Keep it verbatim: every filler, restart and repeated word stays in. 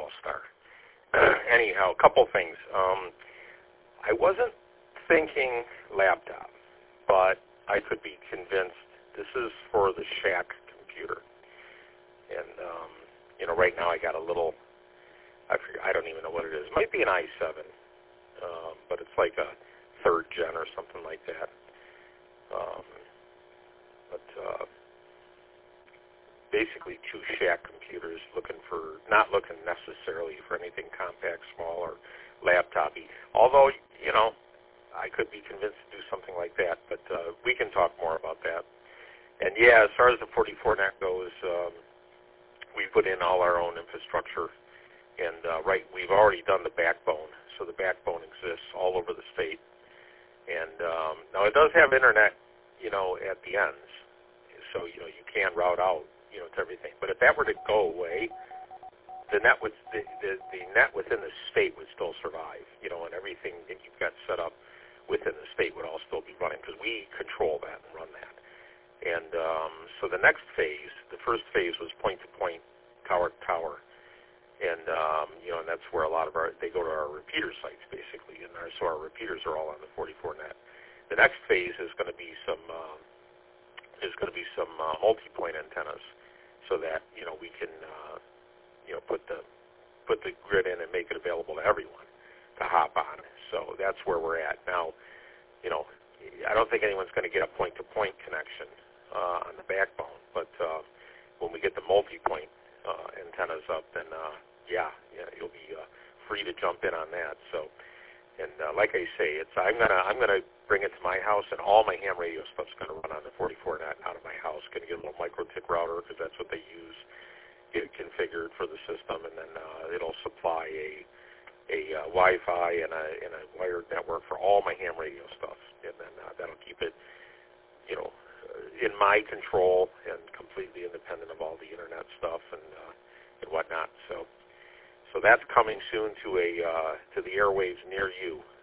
All-Star. Anyhow, a couple things. Um, I wasn't thinking laptop, but I could be convinced this is for the Shack computer. And, um, you know, right now I got a little, I forget, I don't even know what it is. It might be an i seven, um, but it's like a third gen or something like that. Um, but uh, basically two Shack computers, looking for, not looking necessarily for anything compact, small, or laptop-y. Although, you know, I could be convinced to do something like that, but uh, we can talk more about that. And yeah, as far as the forty-four net goes, um, we put in all our own infrastructure, and uh, right, we've already done the backbone, so the backbone exists all over the state. And um, now it does have internet, you know, at the ends, so you know you can route out, you know, to everything. But if that were to go away, the net would, the, the, the net within the state would still survive, you know, and everything that you've got set up within the state would all still be running because we control that and run that. And um, so the next phase, the first phase was point-to-point, tower-to-tower, and um, you know, and that's where a lot of our they go to our repeater sites basically, and our, so our repeaters are all on the forty-four net. The next phase is going to be some um, is going to be some uh, multi-point antennas, so that you know we can uh, you know put the put the grid in and make it available to everyone to hop on. So that's where we're at now. You know, I don't think anyone's going to get a point-to-point connection uh, on the backbone, but uh, when we get the multi-point uh, antennas up, then uh, yeah, yeah, you'll be uh, free to jump in on that. So, and uh, like I say, it's I'm gonna I'm gonna bring it to my house, and all my ham radio stuff's gonna run on the forty-four net out of my house. Gonna get a little micro-tick router because that's what they use, get it configured for the system, and then uh, it'll supply a a uh, Wi-Fi and a, and a wired network for all my ham radio stuff, and then uh, that'll keep it, you know, in my control and completely independent of all the internet stuff and uh, and whatnot. So, so that's coming soon to a uh, to the airwaves near you.